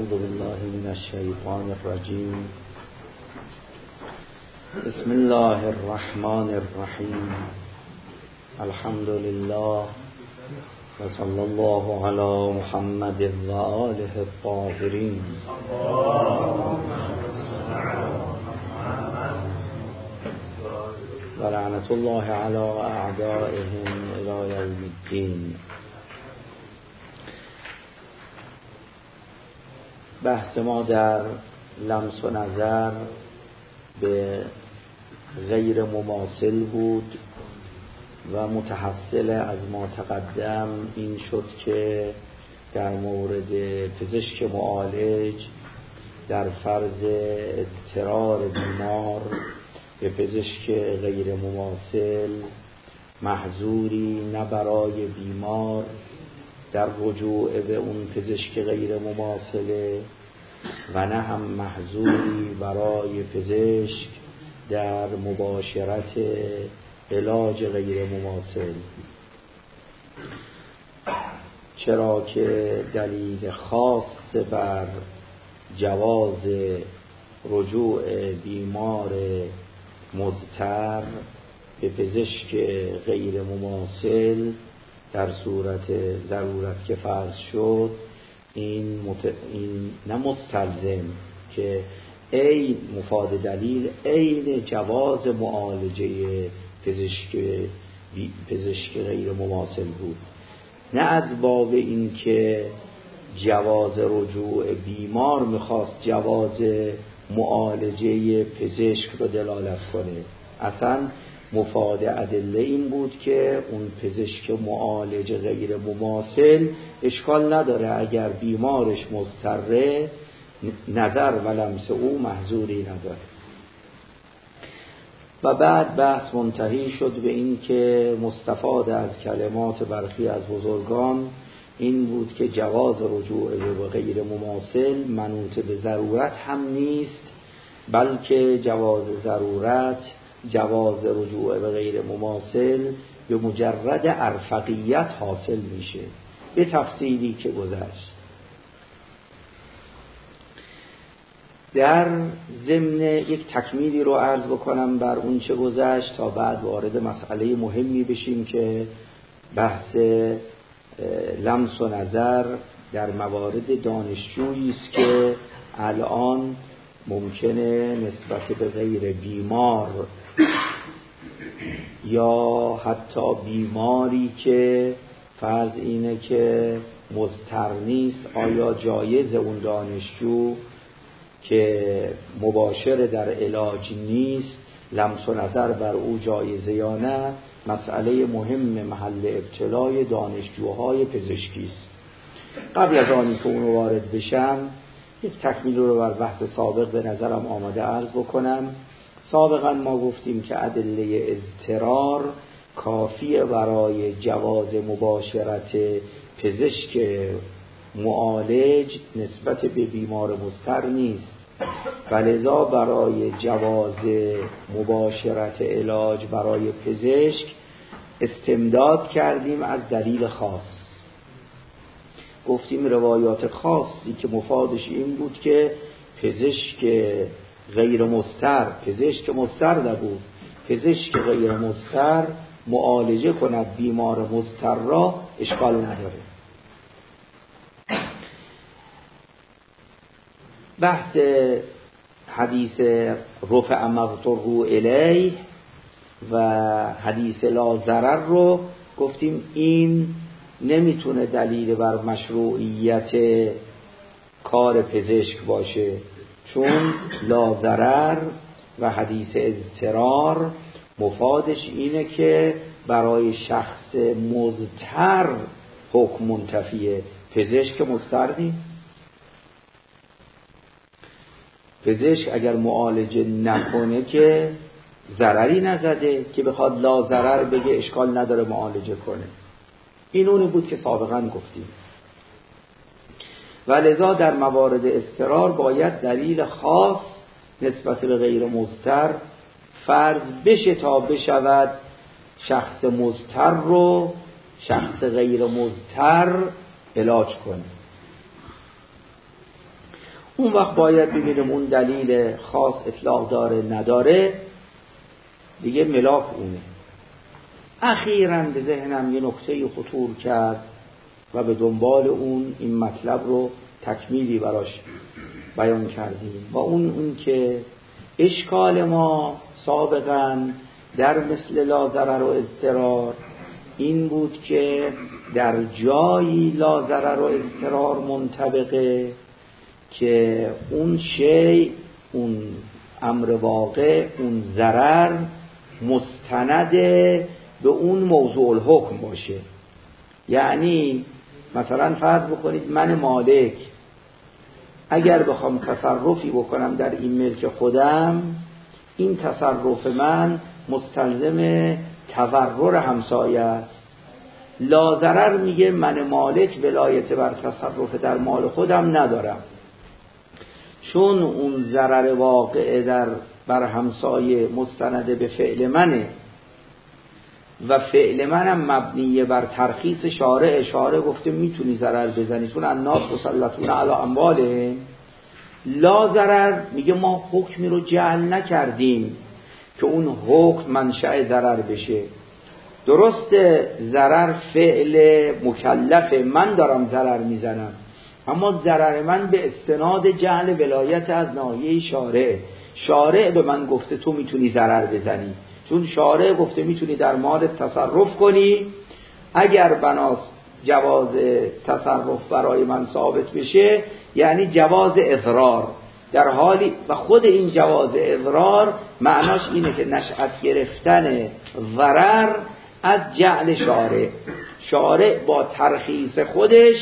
أعوذ بالله من الشيطان الرجيم. بسم الله الرحمن الرحيم. الحمد لله وصلى الله على محمد وآله الطاهرين. ولعنة الله على أعدائهم إلى يوم الدين. بحث ما در لمس و نظر به غیر مماثل بود و متحصل از ما تقدم این شد که در مورد پزشک معالج در فرض اضطرار بیمار به پزشک غیر مماثل محظوری نه برای بیمار در رجوع به اون پزشک غیر مماثله و نه هم محظوری برای پزشک در مباشرت علاج غیر مماثل، چرا که دلیل خاص بر جواز رجوع بیمار مضطر به پزشک غیر مماثل در صورت ضرورت که فرض شد این نه مستلزم که عین مفاد دلیل عین جواز معالجه پزشک غیر مماثل بود، نه از باب این که جواز رجوع بیمار میخواست جواز معالجه پزشک رو دلالت کنه. اصلا مفاد ادله این بود که اون پزشک معالج غیر مماثل اشکال نداره اگر بیمارش مضطره، نظر و لمس او محظوری نداره. و بعد بحث منتهی شد به این که مستفاد از کلمات برخی از بزرگان این بود که جواز رجوع به غیر مماثل منوط به ضرورت هم نیست، بلکه جواز رجوع به غیر مماثل به مجرد ارفقیت حاصل میشه به تفصیلی که گذشت. در ضمن یک تکمیلی رو عرض بکنم بر اون چه گذشت تا بعد وارد مسئله مهمی بشیم که بحث لمس و نظر در موارد دانشجویی است که الان ممکنه نسبت به غیر بیمار یا حتی بیماری که فرض اینه که مضطر نیست آیا جایز اون دانشجو که مباشر در علاج نیست لمس و نظر بر او جایزه یا نه مسئله مهم محل ابتلای دانشجوهای پزشکی است. قبل از آنی که اونو وارد بشم یک تکمیل رو بر بحث سابق به نظرم آمده عرض بکنم. سابقا ما گفتیم که ادله اضطرار کافیه برای جواز مباشرت پزشک معالج نسبت به بیمار مضطر نیست، ولذا برای جواز مباشرت علاج برای پزشک استمداد کردیم از دلیل خاص. گفتیم روایات خاصی که مفادش این بود که پزشک غیر مضطر، پزشک مضطر نبود، پزشک غیر مضطر معالجه کند بیمار مضطر را اشکال نداره. بحث حدیث رفع مضطر الیه و حدیث لا ضرر رو گفتیم این نمیتونه دلیل بر مشروعیت کار پزشک باشه، چون لا ضرر و حدیث اضطرار مفادش اینه که برای شخص مضطر حکم منتفیه، پزشک مضطر نیست. پزشک اگر معالجه نکنه که ضرری نزده که بخواد لا ضرر بگه اشکال نداره معالجه کنه. این اونی بود که سابقا گفتیم. ولذا در موارد اضطرار باید دلیل خاص نسبت به غیر مضطر فرض بشه تا بشود شخص مضطر رو شخص غیر مضطر علاج کنه. اون وقت باید ببینیم اون دلیل خاص اطلاق داره نداره، دیگه ملاک اونه. اخیراً به ذهنم یه نکته خطور کرد و به دنبال اون این مطلب رو تکمیلی براش بیان کردیم و اون که اشکال ما سابقاً در مثل لا ضرر و اضطرار این بود که در جایی لا ضرر و اضطرار منطبقه که اون شی، اون امر واقع، اون ضرر مستند به اون موضوع الحکم باشه. یعنی مثلا فرض بکنید من مالک اگر بخوام تصرفی بکنم در این ملک خودم، این تصرف من مستلزم تضرر همسایه است. لا ضرر میگه من مالک ولایت بر تصرف در مال خودم ندارم، چون اون ضرر واقع بر همسایه مستند به فعل منه و فعل منم مبنیه بر ترخیص شارع. شارع گفته میتونی ضرر بزنی چون الناس مسلطون علی اموالهم. لا ضرر میگه ما حکمی رو جعل نکردیم که اون حکم منشأ ضرر بشه. درسته ضرر فعل مکلفه، من دارم ضرر میزنم، اما ضرر من به استناد جعل ولایت از ناحیه شارع. شارع به من گفته تو میتونی ضرر بزنی، چون شارع گفته میتونی در مالت تصرف کنی. اگر بناس جواز تصرف برای من ثابت بشه یعنی جواز اضرار، در حالی و خود این جواز اضرار معناش اینه که نشأت گرفتن ضرر از جعل شارع. شارع با ترخیص خودش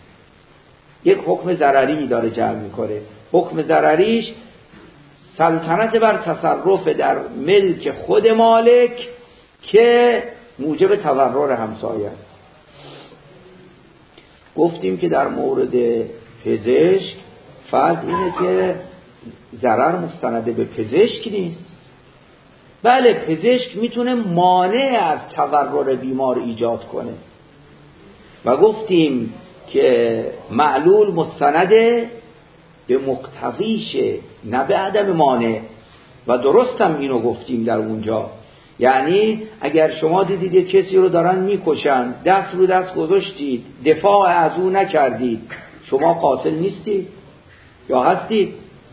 یک حکم ضرری داره جعل میکنه. حکم ضرریش سلطنت بر تصرف در ملک خود مالک که موجب تضرر همسایه است. گفتیم که در مورد پزشک فرض اینه که ضرر مستند به پزشک نیست. بله پزشک میتونه مانع از تضرر بیمار ایجاد کنه و گفتیم که معلول مستنده به مقتضیشه نه به عدم مانع و درستم اینو گفتیم در اونجا. یعنی اگر شما دیدید کسی رو دارن میکشن، دست رو دست گذاشتید، دفاع از او نکردید، شما قاتل نیستید یا هستید؟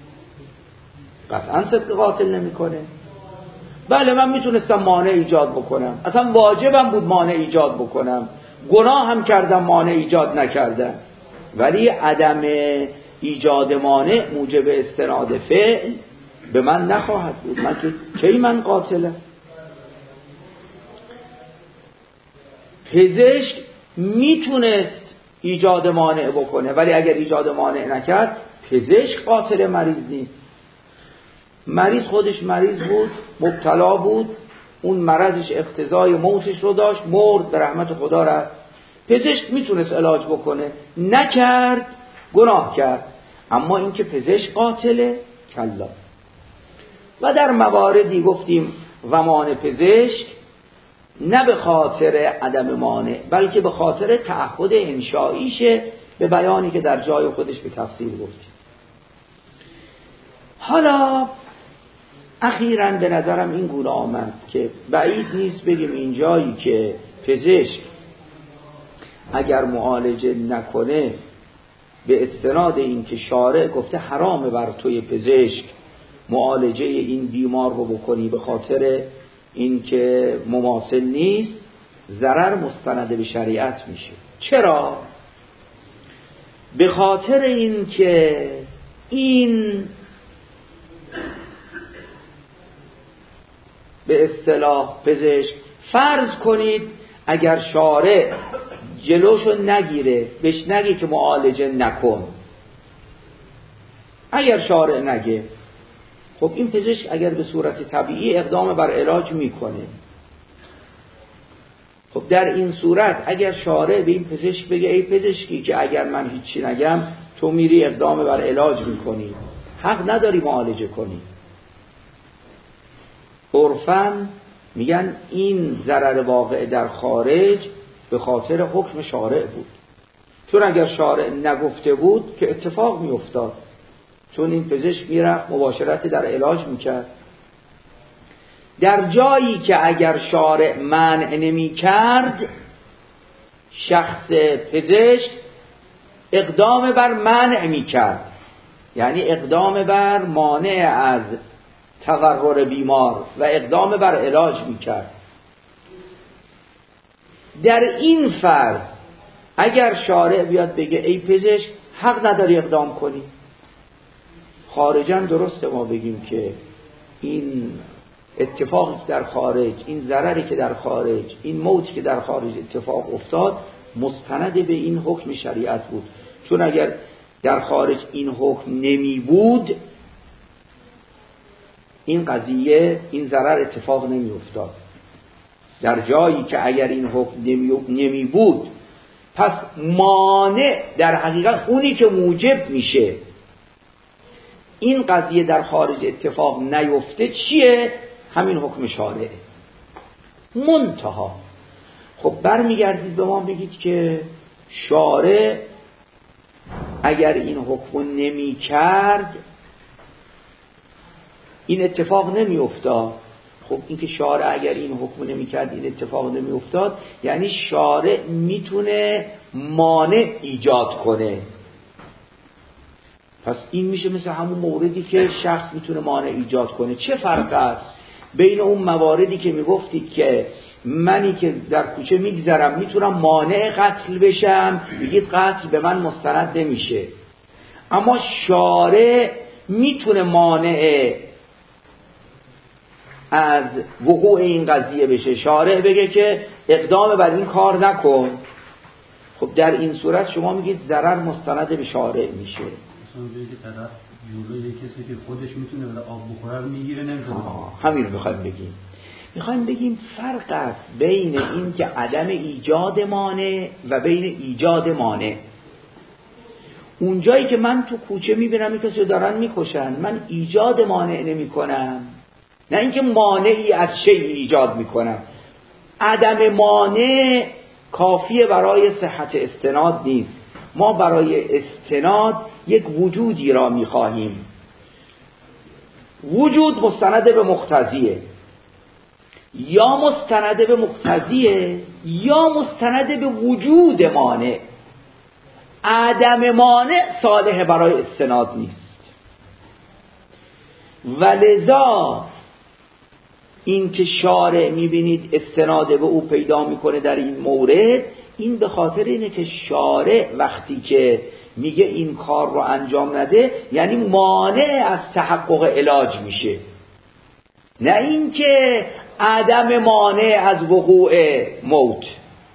قطعا صدق قاتل نمیکنه. بله من میتونستم مانع ایجاد بکنم، اصلا واجبم بود مانع ایجاد بکنم، گناه هم کردم مانع ایجاد نکردم، ولی عدم ایجاد مانع موجب استناد فعل به من نخواهد بود. من که کی من قاتلم؟ پزشک میتونست ایجاد مانع بکنه، ولی اگر ایجاد مانع نکرد پزشک قاتل مریض نیست. مریض خودش مریض بود، مبتلا بود، اون مرضش اقتضای موتش رو داشت، مرد، به رحمت خدا رفت. پزشک میتونست علاج بکنه، نکرد، گناه کرد. اما این که پزشک قاتله کلا. و در مواردی گفتیم ضمان پزشک نه به خاطر عدم مانع بلکه به خاطر تعهد انشائیشه، به بیانی که در جای خودش به تفصیل گفتیم. حالا اخیراً به نظرم این گونه آمد که بعید نیست بگیم این جایی که پزشک اگر معالجه نکنه به استناد این که شارع گفته حرامه بر توی پزشک معالجه این بیمار رو بکنی به خاطر این که مماثل نیست، ضرر مستند به شریعت میشه. چرا؟ به خاطر این که این به اصطلاح پزشک، فرض کنید اگر شارع جلوشو نگیره، بهش نگی که معالجه نکن، اگر شارع نگه، خب این پزشک اگر به صورت طبیعی اقدام بر علاج میکنه. خب در این صورت اگر شارع به این پزشک بگه ای پزشکی که اگر من هیچی نگم تو میری اقدام بر علاج میکنی، حق نداری معالجه کنی. عرفاً میگن این ضرر واقع در خارج به خاطر حکم شارع بود، چون اگر شارع نگفته بود که اتفاق میافتاد. چون این پزشک میرفت مباشرت در علاج میکرد. در جایی که اگر شارع منع نمی کرد، شخص پزشک اقدام بر منع می کرد، یعنی اقدام بر مانع از تقرر بیمار و اقدام بر علاج می کرد. در این فرض اگر شارع بیاد بگه ای پزشک حق نداری اقدام کنی، خارجاً درسته ما بگیم که این اتفاقی که در خارج، این ضرری که در خارج، این موتی که در خارج اتفاق افتاد مستند به این حکم شریعت بود، چون اگر در خارج این حکم نمی بود این قضیه، این ضرر اتفاق نمی افتاد. در جایی که اگر این حکم نمی بود، پس مانع در حقیقت اونی که موجب میشه این قضیه در خارج اتفاق نیفته چیه؟ همین حکم شارعه. منتها خب برمیگردید به ما بگید که شارع اگر این حکم نمی کرد این اتفاق نمی افتاد. خب این که شارع اگر این حکم نمی کرد این اتفاق نمی افتاد، یعنی شارع میتونه مانع ایجاد کنه. پس این میشه مثل همون موردی که شخص میتونه مانع ایجاد کنه. چه فرق است بین اون مواردی که میگفتید که منی که در کوچه میگذرم میتونم مانع قتل بشم، میگید قتل به من مستند نمیشه، اما شارع میتونه مانع از وقوع این قضیه بشه. شارع بگه که اقدام بر این کار نکن. خب در این صورت شما میگید ضرر مستند به شارع میشه. مثلا بگید که طرف جلوی کسی که خودش میتونه ولی آب بخوره رو میگیره نمیتونه. همین رو میخوایم بگیم فرق است بین این که عدم ایجاد مانع و بین ایجاد مانع. اونجایی که من تو کوچه میبینم این کسی رو دارن میکشن، من ایجاد مانع نمی کنم، نه اینکه مانعی از شیء ایجاد میکنم. عدم مانع کافیه برای صحت استناد نیست. ما برای استناد یک وجودی را میخواهیم. وجود مستند به مقتضیه، یا مستند به مقتضیه یا مستند به وجود مانع. عدم مانع صالح برای استناد نیست. ولذا این که شارع میبینید استناد به او پیدا میکنه در این مورد، این به خاطر اینه که شارع وقتی که میگه این کار رو انجام نده یعنی مانع از تحقق علاج میشه، نه اینکه عدم مانع از وقوع موت.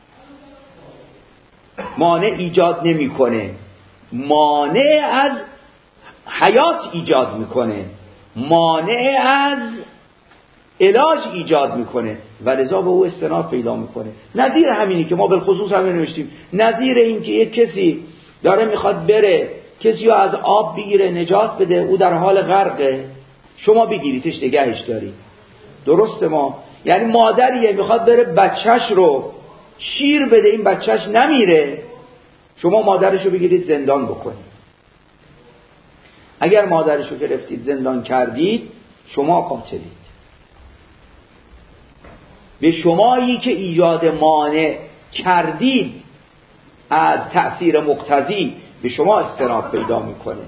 مانع ایجاد نمیکنه، مانع از حیات ایجاد میکنه، مانع از علاج ایجاد میکنه و لذا به او استناد پیدا میکنه. نظیر همینی که ما بالخصوص همین نوشتیم، نظیر این که یک کسی داره میخواد بره کسی رو از آب بگیره نجات بده، او در حال غرقه، شما بگیریدش نگهش داری. درسته؟ ما یعنی مادریه میخواد بره بچهش رو شیر بده، این بچهش نمیره، شما مادرش رو بگیرید زندان بکنید. اگر مادرش رو گرفتید زندان کردید شما قاتلید. به شمایی که ایجاد مانع کردید از تأثیر مقتضی به شما استناد پیدا میکنه.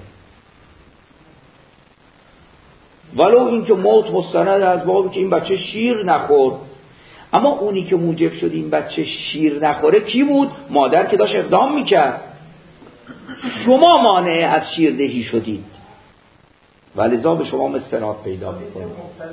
ولو اینکه موت مستند از بابی که این بچه شیر نخورد، اما اونی که موجب شد این بچه شیر نخوره کی بود؟ مادر که داشت اقدام میکرد. شما مانع از شیردهی شدید ولذا به شما استناد پیدا میکنه.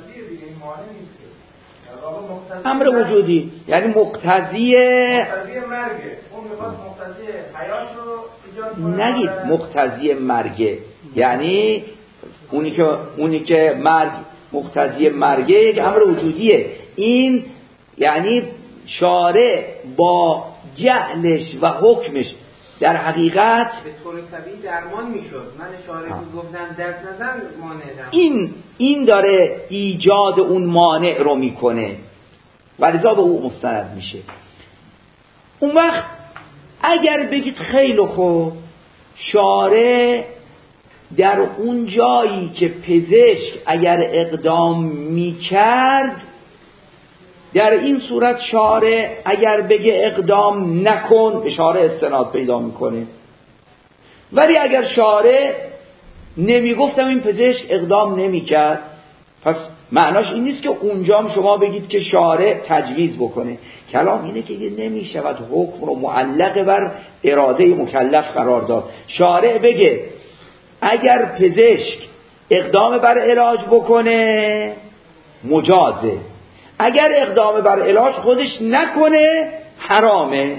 امر وجودی یعنی مقتضی مرگه. اون میخواد مقتضی حیات رو ایجاد کنه. نگید مقتضی مرگه، یعنی اونی که مرگ مقتضی مرگه یک امر وجودیه. این یعنی شارع با جعلش و حکمش در حقیقت به طور طبیعی درمان میشد. من شارع گفتن دست نزن مانع این داره ایجاد اون مانع رو میکنه ولذا به او مستند میشه. اون وقت اگر بگید خیلی خوب شارع در اون جایی که پزشک اگر اقدام میکرد، در این صورت شارع اگر بگه اقدام نکن به شارع استناد پیدا میکنه. ولی اگر شارع نمیگفتم این پزشک اقدام نمیکرد، پس معناش این نیست که اونجا شما بگید که شارع تجویز بکنه. کلام اینه که نمیشود حکم رو معلق بر اراده مکلف قرار داد. شارع بگه اگر پزشک اقدام بر علاج بکنه مجازه، اگر اقدام بر علاج خودش نکنه حرامه.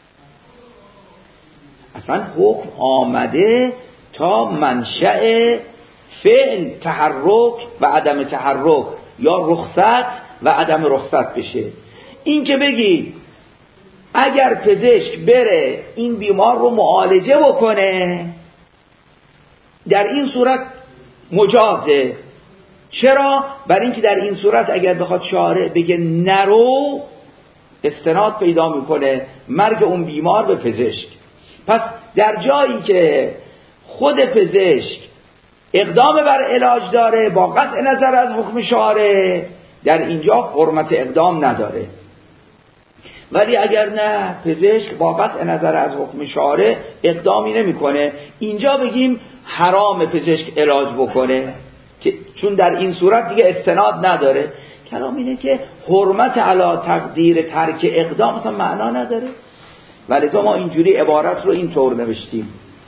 اصلا حکم آمده تا منشأ فعل تحرک و عدم تحرک یا رخصت و عدم رخصت بشه. این که بگی اگر پزشک بره این بیمار رو معالجه بکنه در این صورت مجازه. چرا؟ برای اینکه در این صورت اگر بخواد شارع بگه نرو استناد پیدا میکنه مرگ اون بیمار به پزشک. پس در جایی که خود پزشک اقدام بر علاج داره با قطع نظر از حکم شارع، در اینجا حرمت اقدام نداره. ولی اگر نه پزشک با قطع نظر از حکم شارع اقدامی نمیکنه، اینجا بگیم حرام پزشک علاج بکنه چون در این صورت دیگه استناد نداره. کلام اینه که حرمت علی تقدیر ترک اقدام اصلا معنا نداره، ولذا ما اینجوری عبارت رو اینطور نوشتیم.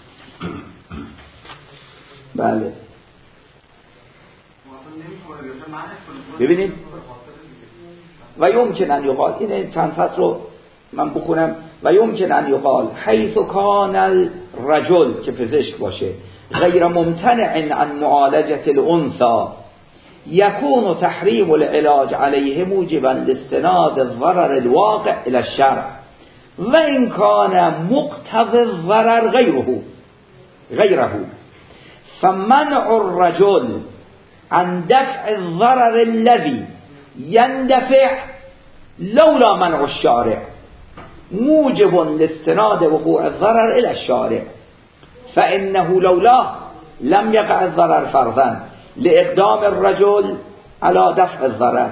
بله ببینید و یمکن ان یقال، این چند سطر رو من بخونم. و یمکن ان یقال حیث کان الرجل که پزشک باشه غیر ممتنع عن معالجة الانثى یکون تحریم العلاج علیه موجبا لاستناد الضرر الواقع الى الشرع و این کان مقتضی الضرر غیره فمنع الرجل عن دفع الضرر الذي يندفع لولا منع الشارع موجب لاستناد وقوع الضرر الى الشارع فإنه لولا لم يقع الضرر فرضا لإقدام الرجل على دفع الضرر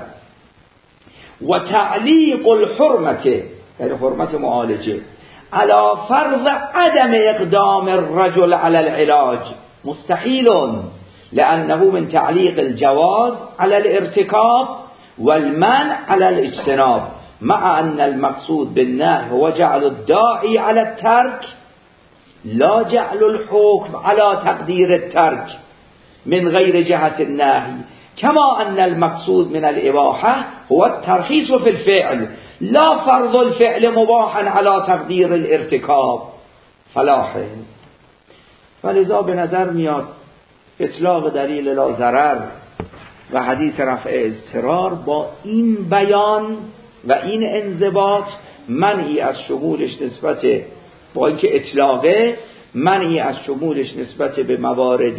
وتعليق الحرمة يعني حرمة معالجة على فرض عدم إقدام الرجل على العلاج مستحيل لأنه من تعليق الجواز على الارتكاب والمنع على الاجتناب مع أن المقصود بالنهي هو جعل الداعي على الترك لا جعل الحكم على تقدير الترك من غير جهة النهي كما أن المقصود من الإباحة هو الترخيص في الفعل لا فرض الفعل مباحا على تقدير الارتكاب فلاحه. ولذا به نظر میاد اطلاق دلیل لا ضرر و حدیث رفع اضطرار با این بیان و این انضباط منعی از شمولش نسبت با اینکه اطلاقه منعی از شمولش نسبت به موارد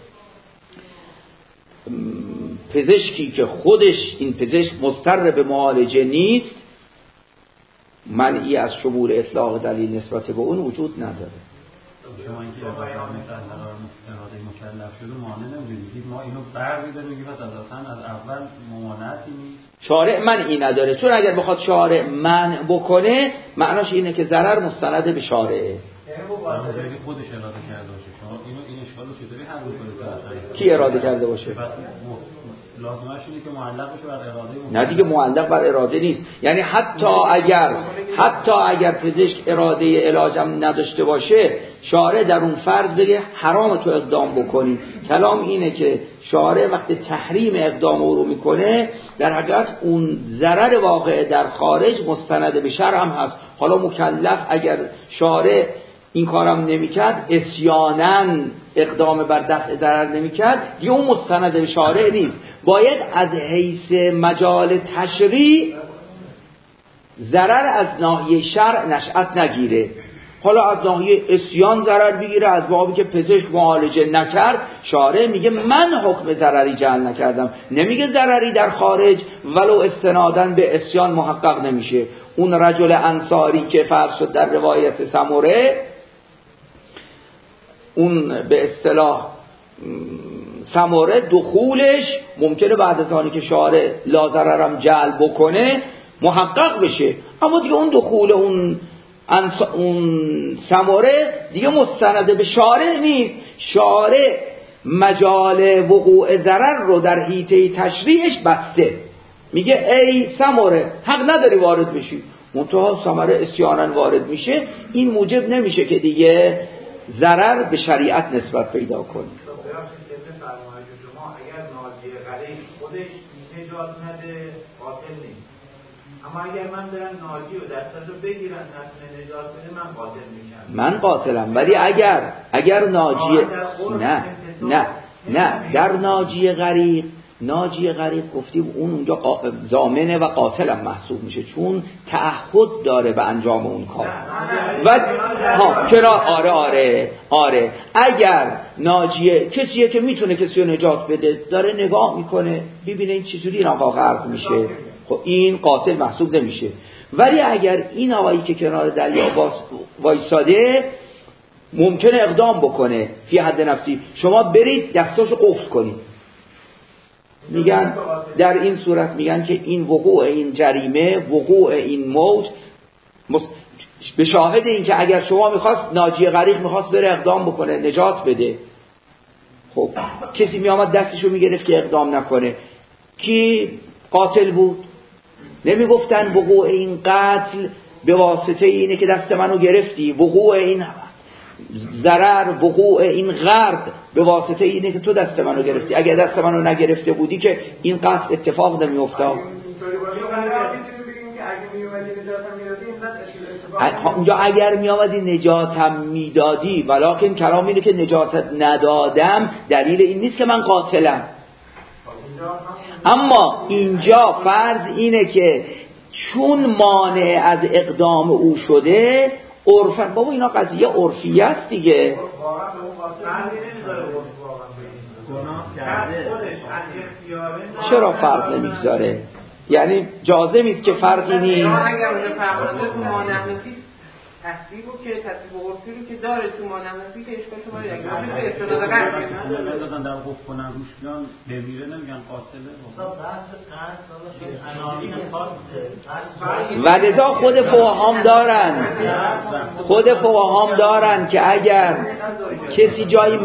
پزشکی که خودش این پزشک مضطر به معالجه نیست، منعی از شمول اطلاق دلیل نسبت به اون وجود نداره. شما اینکه اراده مکلف شده مانع نمیدید ما اینو برمی‌داریم میگیم از اول ممانعتی نیست. شارع منعی نداره، چون اگر بخواد شارع منع بکنه معناش اینه که ضرر مستند به شارعه. خودش اراده کرده باشه. شما این اشکالو چطوری حل می‌کنید؟ کی اراده کرده باشه؟ لازمش اینه که معلق بشه بر اراده. نه دیگه معلق بر اراده نیست. یعنی حتی اگر پزشک اراده علاجم نداشته باشه، شارع در اون فرض بگه حرام تو اقدام بکنی. کلام اینه که شارع وقتی تحریم اقدام رو میکنه در حقیقت اون ضرر واقع در خارج مستند به شرع هم هست. حالا مکلف اگر شارع این کارم نمیکرد، عصیاناً اقدام بر دفع ضرر نمیکرد، دیگه اون مستند به شارع نیست. باید از حیث مجال تشریع ضرر از ناحیه شرع نشأت نگیره. حالا از ناحیه عصیان ضرر بگیره، از بابی که پزشک معالجه نکرد، شارع میگه من حکم ضرری جعل نکردم، نمیگه ضرری در خارج ولو استنادن به عصیان محقق نمیشه. اون رجل انصاری که فرض شد در روایت سمره، اون به اصطلاح ثمره دخولش ممکنه بعد از آنی که شارع لا ضررم جلب بکنه محقق بشه، اما دیگه اون دخول اون ثمره دیگه مستند به شارع نیست. شارع مجال وقوع ضرر رو در حیطه تشریعش بسته، میگه ای ثمره حق نداری وارد بشی، منتها ثمره اسیانا وارد میشه، این موجب نمیشه که دیگه ضرر به شریعت نسبت پیدا کنه. اگر ناجی غریق خودش نجات نده قاتل نیست، اما اگر من برم ناجی و دستش رو بگیرن نتونه نجات بده من قاتل میشم. من قاتلم، ولی اگر ناجی نه در ناجی غریق گفتیم اون اونجا ضامنه و قاتلم محسوب میشه، چون تعهد داره به انجام اون کار. و چرا آره اگر ناجیه کسیه که میتونه کسی رو نجات بده، داره نگاه میکنه ببینه این چجوری این آقا غرق میشه، خب این قاتل محسوب نمیشه. ولی اگر این آقایی که کنار دریا وایساده ممکنه اقدام بکنه فی حد نفسی، شما برید دستاشو قفل کنید، میگن در این صورت میگن که این وقوع این جریمه، وقوع این موت به شاهد این که اگر شما میخواست ناجی غریق میخواست بره اقدام بکنه نجات بده، خب کسی میامد دستشو میگرفت که اقدام نکنه، کی قاتل بود؟ نمیگفتن وقوع این قتل به واسطه اینه که دست منو گرفتی، وقوع این ضرر، وقوع این غرق به واسطه اینه که تو دست منو گرفتی، اگر دست منو نگرفته بودی که این قتل اتفاق نمیافتاد. اونجا اگر میآمدی نجاتم میدادی، ولکن کلام اینه که نجاتت ندادم دلیل این نیست که من قاتلم. اما اینجا فرض اینه که چون مانع از اقدام او شده، عرفاً بابا اینا قضیه عرفی است دیگه، چرا فرق نمیگذاره؟ یعنی جازم نیست که فرقی نیست. اگر اون فرق داره تو مانع نفی تصویبو که تصویب عرفی رو که داره تو مانع نفی که اشکال شما اگه استفاده کنن مثلا در خوف کنن روش بیان بمیره نمیگن قاتله. ولذا خود فقهام دارن که اگر کسی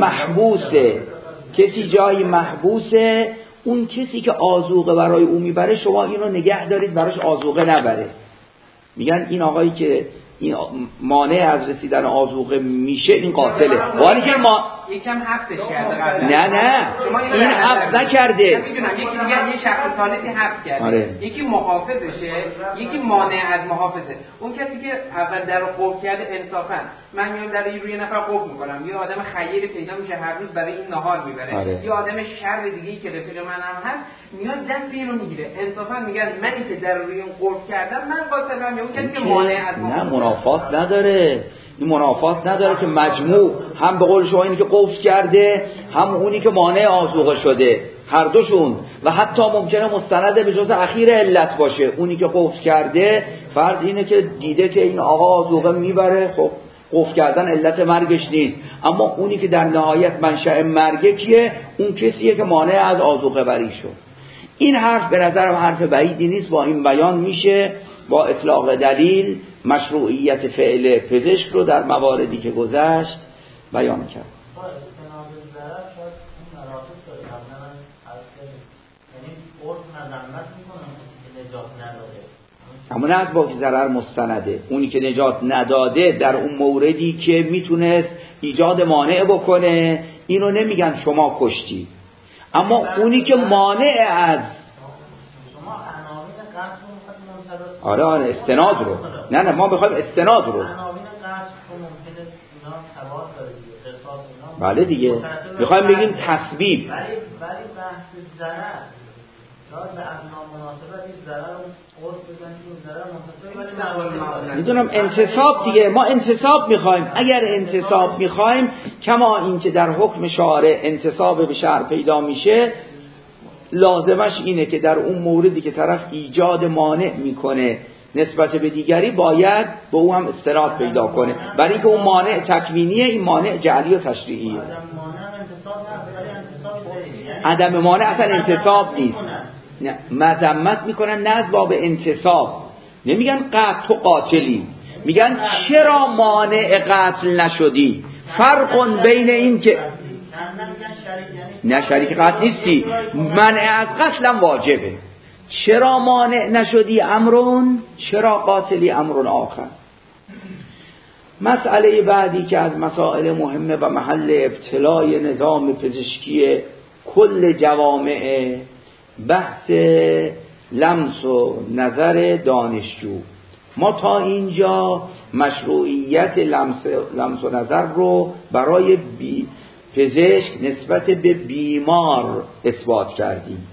جایی محبوسه اون کسی که آذوقه برای او میبره شما اینو نگه دارید براش آذوقه نبره، میگن این آقایی که این مانع از رسیدن آذوقه میشه این قاتله، ولی که ما یکم حبسش کرده قبلا. نه این حبس نکرده، میدونم یکی دیگه یه شخص ثالثی حبس کرده. آره. یکی محافظشه، یکی مانع از محافظه. اون کسی که اول درو قفل کرده انصافا من میام در روی نفر قفل میکنم، یه آدم خیری پیدا میشه هر روز برای این نهار میبره. آره. یه آدم شر دیگه‌ای که رفیق من هم هست میاد دست اینو میگیره، انصافا میگن منی که در روی اون قفل کردم من قاتلم، یا اون کسی که مانع از محافظه. نه منافات نداره، این منافات نداره که مجموع هم به قول شما اینی که قفل کرده هم اونی که مانع آذوقه شده، هر دوشون، و حتی ممکنه مستند به جز اخیر علت باشه. اونی که قفل کرده فرض اینه که دیده که این آقا آذوقه میبره، خب قفل کردن علت مرگش نیست، اما اونی که در نهایت منشأ مرگ کیه؟ اون کسیه که مانع از آذوقه بری شد. این حرف به نظرم حرف بعیدی نیست، با این بیان میشه با اطلاق دلیل مشروعیت فعل پزشک رو در مواردی که گذشت بیان کرد. اما نه از با ضرر مستنده، اونی که نجات نداده در اون موردی که میتونست ایجاد مانع بکنه اینو نمیگن شما کشتی، اما اونی که مانع از آره استناد رو نه ما بخوایم استناد رو بله دیگه میخوایم بگیم تسبیب، ولی بحث ضرر شاید به ابنا مناسبتی ضرر قرص بزنید که ضرر مناسبه، ولی میدونم انتصاب دیگه، ما انتصاب میخوایم. اگر انتصاب میخوایم کما این که در حکم شارع انتصاب به شرع پیدا میشه، لازمش اینه که در اون موردی که طرف ایجاد مانع میکنه نسبت به دیگری باید به او هم استناد پیدا کنه، برای اینکه اون مانع تکوینیه، این مانع جعلی و تشریعیه. عدم مانع اصلا انتصاب نیست. نه مذمت میکنن نه از باب انتصاب، نمیگن قتل تو قاتلی، میگن چرا مانع قتل نشدی. فرق بین این که نه شریک قتل نیستی، منع از قتلم واجبه، چرا مانع نشدی امرون، چرا قاتلی امرون آخر. مسئله بعدی که از مسائل مهمه و محل ابتلای نظام پزشکی کل جوامع، بحث لمس و نظر دانشجو. ما تا اینجا مشروعیت لمس و نظر رو برای پزشک نسبت به بیمار اثبات کردیم،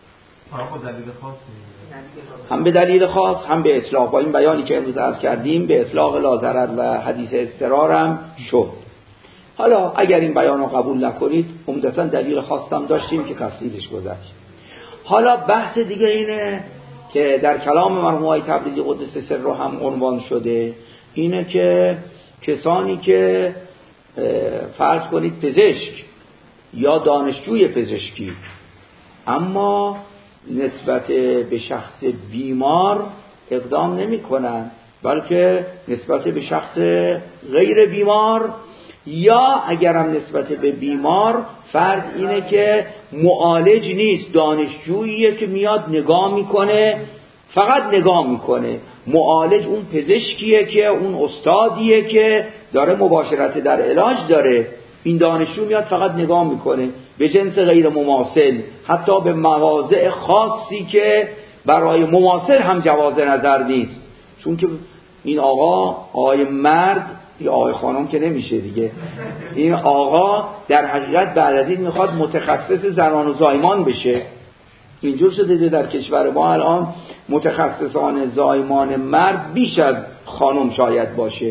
هم به دلیل خاص هم به اطلاق. با این بیانی که امروز عرض کردیم به اطلاق لا ضرر و حدیث اضطرار هم شد. حالا اگر این بیان رو قبول نکنید عمدتاً دلیل خاص هم داشتیم که تفصیلش گذشت. حالا بحث دیگه اینه که در کلام مرحوم آقای تبریزی قدس سر رو هم عنوان شده، اینه که کسانی که فرض کنید پزشک یا دانشجوی پزشکی اما نسبت به شخص بیمار اقدام نمی کنن، بلکه نسبت به شخص غیر بیمار، یا اگرم نسبت به بیمار فرض اینه که معالج نیست، دانشجوییه که میاد نگاه میکنه، فقط نگاه میکنه. معالج اون پزشکیه که اون استادیه که داره مباشرت در علاج داره، این دانشجو میاد فقط نگاه میکنه به جنس غیر مماثل، حتی به مواضع خاصی که برای مماثل هم جواز نظر نیست. چون که این آقای مرد یا آقای خانم که نمیشه دیگه، این آقا در حقیقت بعد از این میخواد متخصص زنان و زایمان بشه. اینجور شده در کشور ما الان متخصصان زایمان مرد بیش از خانم شاید باشه.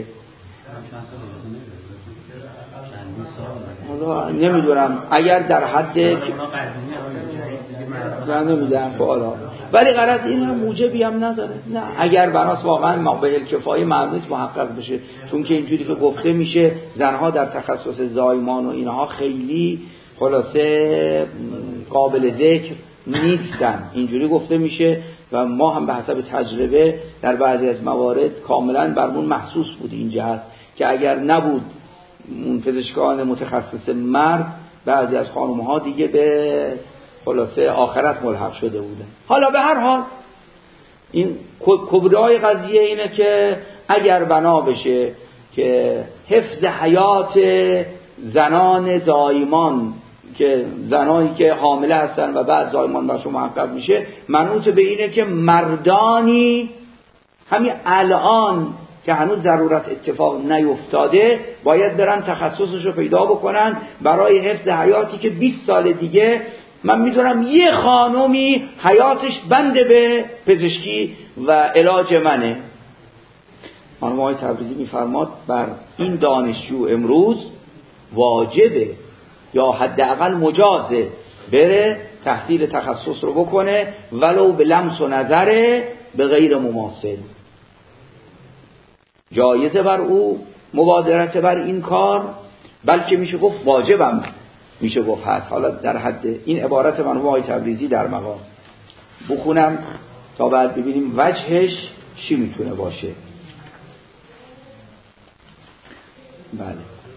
نمیدونم اگر در حد نمیدونم بالا، ولی غرض این هم موجبی هم نداره. نه اگر بناس واقعا به الکفای معنیش محقق بشه، چون که اینجوری که گفته میشه زنها در تخصص زایمان و اینها خیلی خلاصه قابل ذکر نیستن، اینجوری گفته میشه و ما هم به حسب تجربه در بعضی از موارد کاملا برمون محسوس بود این جهت که اگر نبود اون پزشکان متخصص مرد بعضی از خانم‌ها دیگه به خلاصه آخرت ملحق شده بودن. حالا به هر حال این کبرای قضیه اینه که اگر بنا بشه که حفظ حیات زنان زایمان، که زنانی که حامله هستن و بعد زایمان برشون محقق میشه، منوط به اینه که مردانی همین الان که هنوز ضرورت اتفاق نیفتاده باید برن تخصصش رو پیدا بکنن برای حفظ حیاتی که 20 سال دیگه من میدونم یه خانومی حیاتش بنده به پزشکی و علاج منه. مرحوم آقای تبریزی میفرماد بر این دانشجو امروز واجبه یا حداقل مجازه بره تحصیل تخصص رو بکنه ولو به لمس و نظر به غیر مماثل. جایزه بر او مبادرت بر این کار، بلکه میشه گفت واجبم میشه گفت هست. حالا در حد این عبارت مرحوم آقای تبریزی در مقام بخونم تا بعد ببینیم وجهش چی میتونه باشه. بله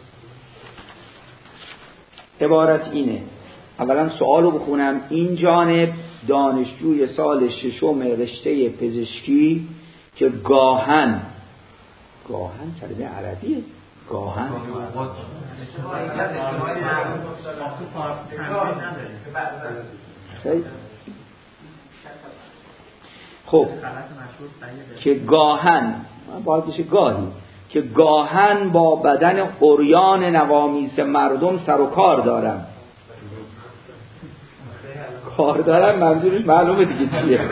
عبارت اینه، اولا سوالو بخونم. این جانب دانشجوی سال ششم رشته پزشکی که گاهن کلمه عربیه، گاهن خب که گاهن باید بشه گاهی که گاهن با بدن عریان نوامیس مردم سر و کار دارم. کار دارم منظورش معلومه دیگه چیه.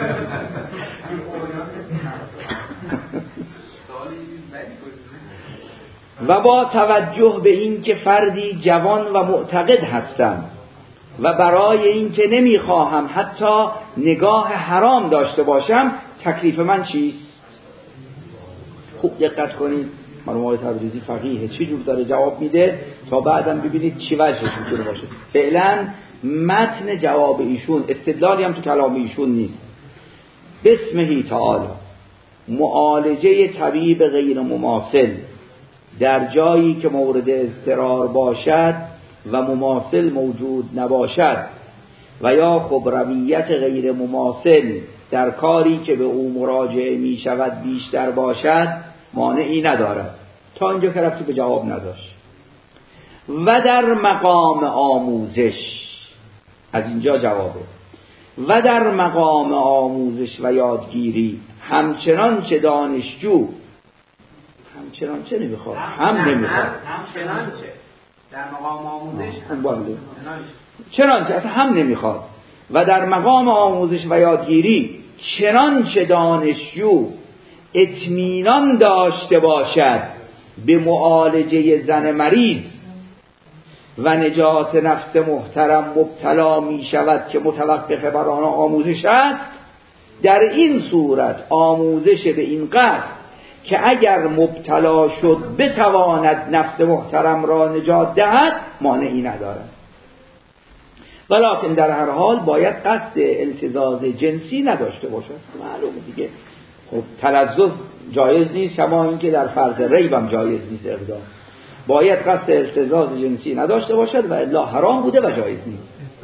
و با توجه به این که فردی جوان و معتقد هستم و برای این که نمیخواهم حتی نگاه حرام داشته باشم، تکلیف من چیست؟ خوب دقت کنید، مرحوم آقای تبریزی فقیه چی جور داره جواب میده تا بعدم ببینید چی وجهش میتونه باشه. فعلا متن جواب ایشون، استدلالی هم تو کلام ایشون نیست. بسمه تعالی معالجه طبیب غیر مماثل در جایی که مورد اضطرار باشد و مماثل موجود نباشد و یا خبرویت غیر مماثل در کاری که به او مراجعه می شود بیشتر باشد مانعی ندارد. تا اینجا که رفتی به جواب نداشت. و در مقام آموزش، از اینجا جوابه، و در مقام آموزش و یادگیری همچنان چه دانشجو همچنان چه نمیخواد همچنان چه در مقام آموزش چنانچه اصلا هم نمیخواد. و در مقام آموزش و یادگیری چنانچه دانشجو اطمینان داشته باشد به معالجه زن مریض و نجات نفس محترم مبتلا می شود که متوقف بر آن آموزش است، در این صورت آموزش به این قصد که اگر مبتلا شد بتواند نفس محترم را نجات دهد مانعی ندارد. ولکن در هر حال باید قصد التزاز جنسی نداشته باشد. معلومه دیگه، خب تلذذ جایز نیست، کما اینکه در فرض ریب هم جایز نیست اقدام. باید قصد التزاز جنسی نداشته باشد و الا حرام بوده و جایز نیست.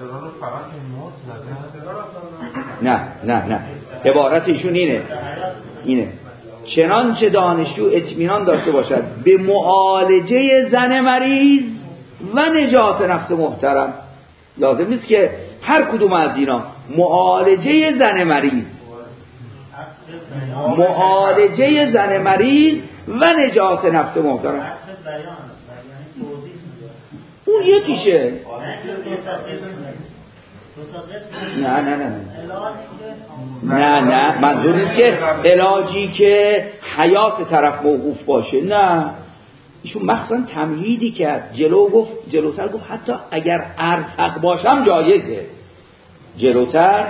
نه عبارت ایشون اینه چنانچه دانشجو اطمینان داشته باشد به معالجه زن مریض و نجات نفس محترم. لازم نیست که هر کدوم از اینا، معالجه زن مریض و نجات نفس محترم اون یکیشه. نه منظور نیست که علاجی که حیات طرف موقوف باشه. نه، ایشون مخصوصا تمهیدی کرد، جلوتر گفت حتی اگر ارفق باشم جایزه. جلوتر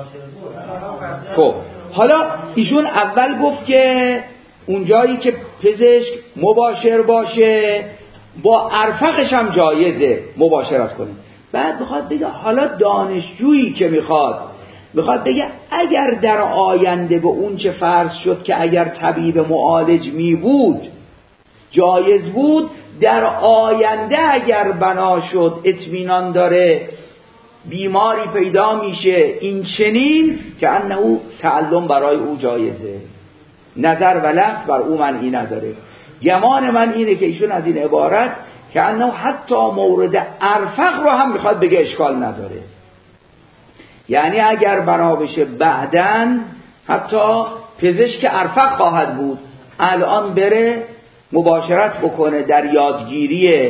خب حالا ایشون اول گفت که اونجایی که پزشک مباشر باشه با ارفقش هم جایزه مباشرت کنه. بعد میخواد بگه حالا دانشجویی که میخواد بگه اگر در آینده به اون چه فرض شد که اگر طبیب معالج می بود جایز بود، در آینده اگر بنا شد اطمینان داره بیماری پیدا میشه این چنین که انه تعلم برای او جایزه، نظر و لفظ بر او منعی نداره. گمان من اینه که ایشون از این عبارت که انه حتی مورد ارفق رو هم میخواد بگه اشکال نداره. یعنی اگر بنا بشه بعدن حتی پزشک ارفق خواهد بود، الان بره مباشرت بکنه در یادگیری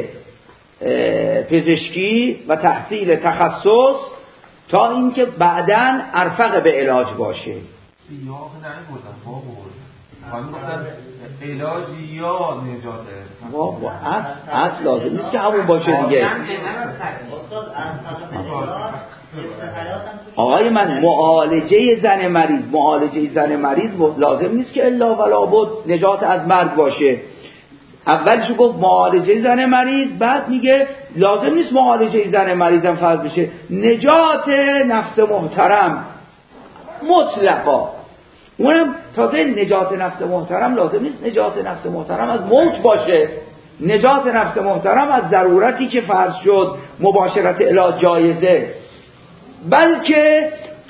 پزشکی و تحصیل تخصص تا اینکه بعدن ارفق به علاج باشه. سیاق علاجی یا نجاته اصل لازم نیست که همون باشه دیگه. آقای من معالجه زن مریض لازم نیست که الا ولا بد نجات از مرگ باشه. اولش گفت معالجه زن مریض، بعد میگه لازم نیست معالجه زن مریض هم فرض بشه، نجات نفس محترم مطلقا. اونم تازه نجات نفس محترم لازم نیست نجات نفس محترم از موت باشه، نجات نفس محترم از ضرورتی که فرض شد مباشرت علاج جایزه، بلکه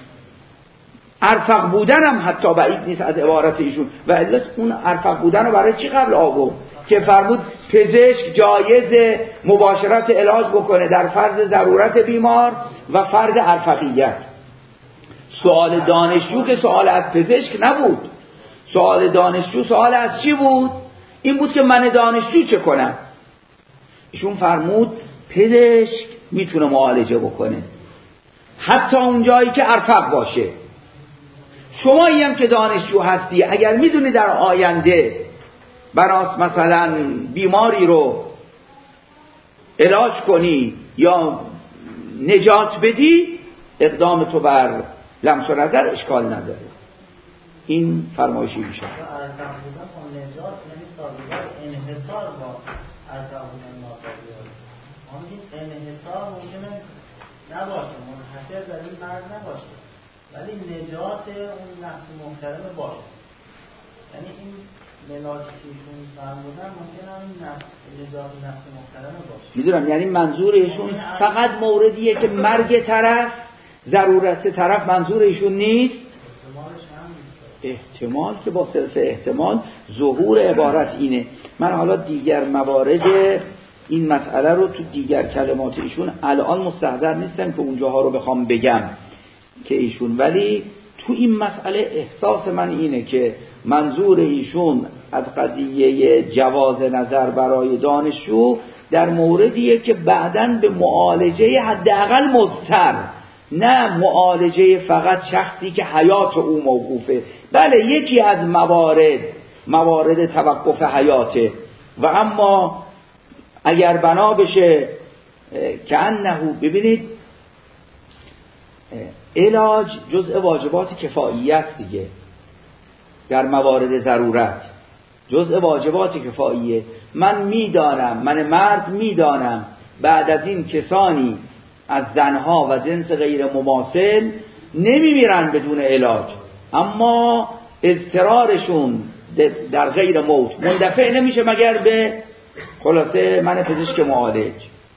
ارفق بودن هم حتی بعید نیست از عبارت ایشون. و الا اون ارفق بودن رو برای چی قبل آورد که فرمود پزشک جایز مباشرت علاج بکنه در فرض ضرورت بیمار و فرض ارفقیت. سوال دانشجو که سوال از پزشک نبود، سوال دانشجو سوال از چی بود؟ این بود که من دانشجو چه کنم؟ ایشون فرمود پزشک میتونه معالجه بکنه حتی اون جایی که ارفق باشه. شمایی هم که دانشجو هستی اگر میدونی در آینده براس مثلا بیماری رو علاج کنی یا نجات بدی، اقدام تو بر لمس و نظر اشکال نداره. این فرمایشی میشه. نباشه، منحصر در این مرد نباشه، ولی نجات اون نفس محترمه باشه. یعنی این ملاکی که ایشون فرمودن ممکنه این نجات نفس محترمه باشه. میدونم، یعنی منظور ایشون فقط موردیه که مرگ طرف، ضرورت طرف منظور ایشون نیست. احتمال که با صرف احتمال ظهور عبارت اینه. من حالا دیگر موارد این مسئله رو تو دیگر کلمات ایشون الان مستحضر نیستم که اونجاها رو بخوام بگم که ایشون، ولی تو این مسئله احساس من اینه که منظور ایشون از قضیه جواز نظر برای دانشجو در موردیه که بعداً به معالجه حداقل مضطر، نه معالجه فقط شخصی که حیات او موقوفه. بله یکی از موارد توقف حیاته، و اما اگر بنا بشه که انه، ببینید علاج جزء واجبات کفاییه است دیگه، در موارد ضرورت جزء واجبات کفاییه. من میدانم، من مرد میدانم بعد از این کسانی از زنها و جنس غیر مماثل نمیمیرن بدون علاج، اما اضطرارشون در غیر موت مندفع نمیشه مگر به خلاصه من پزشک معالج.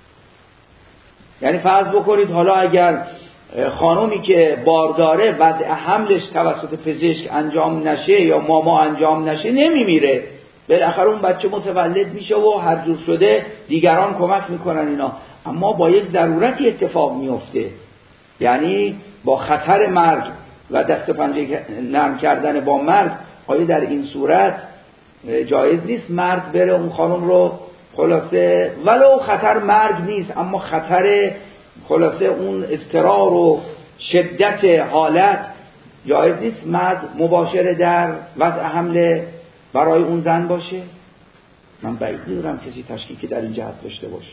یعنی فرض بکنید حالا اگر خانومی که بارداره وضع حملش توسط پزشک انجام نشه یا ماما انجام نشه نمیمیره، بالاخره اون بچه متولد میشه و هر جور شده دیگران کمک میکنن اینا، اما با یک ضرورتی اتفاق میفته، یعنی با خطر مرگ و دست پنجه نرم کردن با مرگ. آیا در این صورت جایز نیست مرد بره اون خانم رو خلاصه ولو خطر مرگ نیست اما خطر خلاصه اون اضطرار و شدت حالت، جایز نیست مرد مباشر در وضع حمله برای اون زن باشه؟ من بعید می‌دونم کسی تشکیکی در این جهت داشته باشه.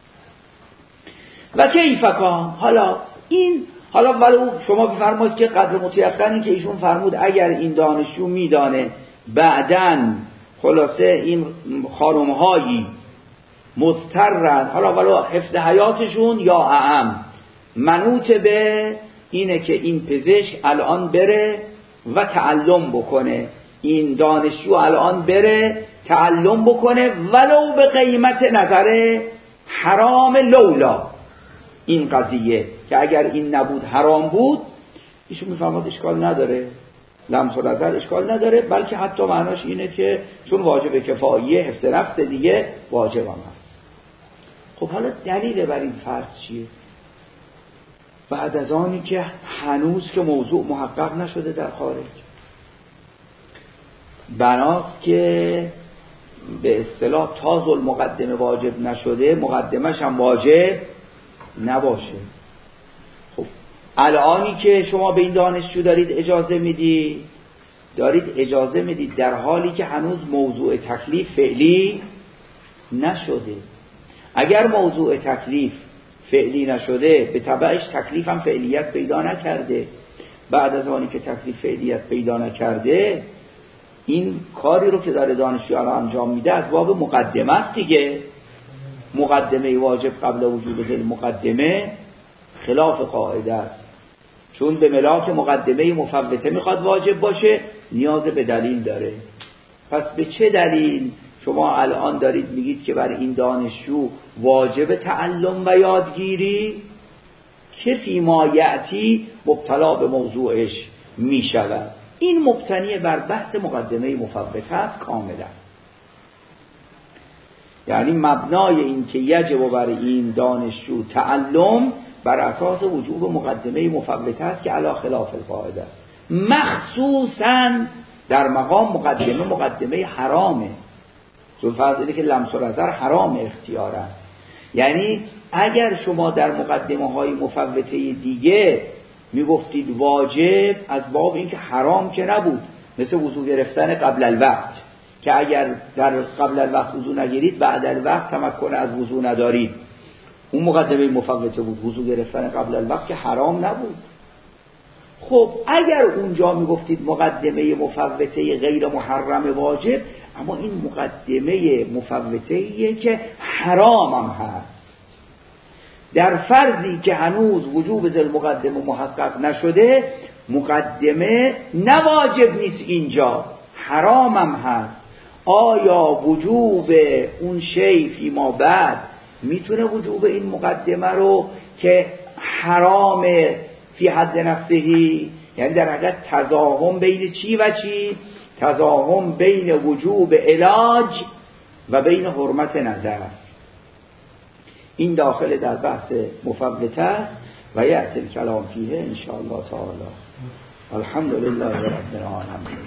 و کیفکان، حالا ولو شما بفرمایید که قدر متیقنی که ایشون فرمود اگر این دانشجو میدانه بعدن خلاصه این خانم‌هایی مضطرن، حالا ولو حفظ حیاتشون یا اعم، منوط به اینه که این پزشک الان بره و تعلم بکنه، این دانشجو الان بره تعلم بکنه ولو به قیمت نظر حرام لولا این قضیه، که اگر این نبود حرام بود، ایشون میفهمد اشکال نداره، لمس و نظر اشکال نداره، بلکه حتی معناش اینه که چون واجب کفاییه حفظ نفس دیگه واجب هم هست. خب حالا دلیل بر این فرض چیه؟ بعد از آنی که هنوز که موضوع محقق نشده در خارج، بناست که به اصطلاح تاز المقدمه واجب نشده مقدمش هم واجب نباشه. خب الانی که شما به این دانشجو دارید اجازه میدید در حالی که هنوز موضوع تکلیف فعلی نشده. اگر موضوع تکلیف فعلی نشده به تبعش تکلیف هم فعلیت پیدا نکرده، بعد از آنی که تکلیف فعلیت پیدا نکرده این کاری رو که داره دانشجو الان انجام میده از باب مقدمه است دیگه. مقدمه واجب قبل وجوب ذیل مقدمه خلاف قاعده است، چون به ملاک مقدمه مفوته میخواد واجب باشه نیاز به دلیل داره. پس به چه دلیل شما الان دارید میگید که برای این دانشجو واجب تعلم و یادگیری که فیما یأتی مبتلا به موضوعش میشود؟ این مبتنی بر بحث مقدمه مفوته است کاملا. یعنی مبنای این که یجب برای این دانشجو تعلم بر اساس وجوب مقدمه مفوته است که علی خلاف القاعده است، مخصوصاً در مقام مقدمه حرامه، چون فرض اینه که لمس و نظر حرام اختیاره. یعنی اگر شما در مقدمه های مفوته دیگه میگفتید واجب از باب اینکه حرام که نبود، مثل وضو گرفتن قبل الوقت که اگر در قبل الوقت وضو نگیرید بعد الوقت تمکن از وضو ندارید، اون مقدمه مفوته بود. وضو گرفتن قبل الوقت که حرام نبود. خب اگر اونجا میگفتید مقدمه مفوته غیر محرم واجب، اما این مقدمه مفوته‌ایه که حرام هم هست. در فرضی که هنوز وجوب ذل مقدمه محقق نشده، مقدمه نواجب نیست، اینجا حرامم هست. آیا وجوب اون شی فیما بعد میتونه وجوب این مقدمه رو که حرام فی حد نفسهی، یعنی در حقیقت تضاهم بین چی و چی؟ تضاهم بین وجوب علاج و بین حرمت نظر. این داخل در بحث مفوته است و یأتی الکلام فیه ان شاء الله تعالی. الحمد لله رب العالمین.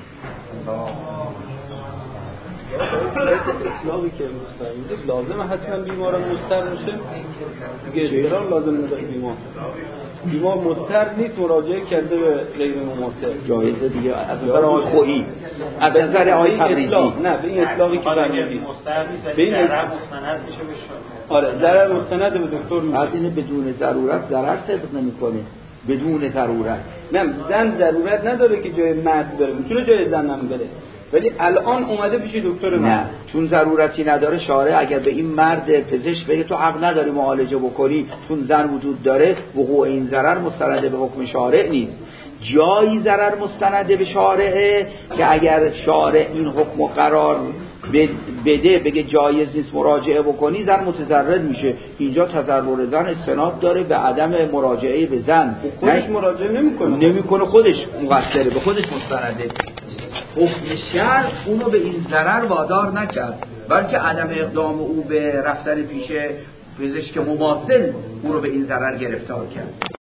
اصلاحی که مستعمل لازم حتما بیماران مضطر میشه دیگه، اضطرار لازم نداره. بیمار مضطر نیست مراجعه کرده به غیر مماثل، جایزه دیگه از نظر خویی، از نظر آقای تبریزی، نه به این اصلاحی که فرمودید مضطر نیست ولی ضرر مستند میشه به شما. آره ضرر مستند به دکتر میشه. بعد اینو بدون ضرورت ضرر صدق نمیکنه، بدون ضرورت. نه زن ضرورت نداره که جای مرد بره، میتونه جای زن هم بره، ولی الان اومده پیش دکتر مرد. نه چون ضرورتی نداره شارع اگر به این مرد پزشک بگه تو حق نداری معالجه بکنی چون زن وجود داره، وقوع این ضرر مستند به حکم شارع نیست. جایی ضرر مستند به شارعه که اگر شارع این حکم قرار بده بگه جایز نیست مراجعه بکنی، زن متضرر میشه. اینجا تضرر زن استناد داره به عدم مراجعه به زن. خودش مراجعه نمیکنه، خودش مقصره، به خودش مستنده. حکم شرع اونو به این ضرر وادار نکرد، بلکه عدم اقدام او به رفتن پیش پزشک مماثل او رو به این ضرر گرفتار کرد.